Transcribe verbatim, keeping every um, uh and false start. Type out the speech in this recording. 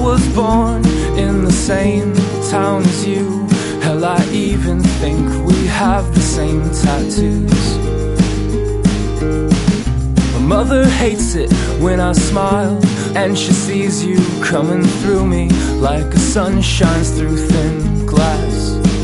was born in the same town as you. Hell, I even think we have the same tattoos. My mother hates it when I smile, and she sees you coming through me like a sun shines through thin glass.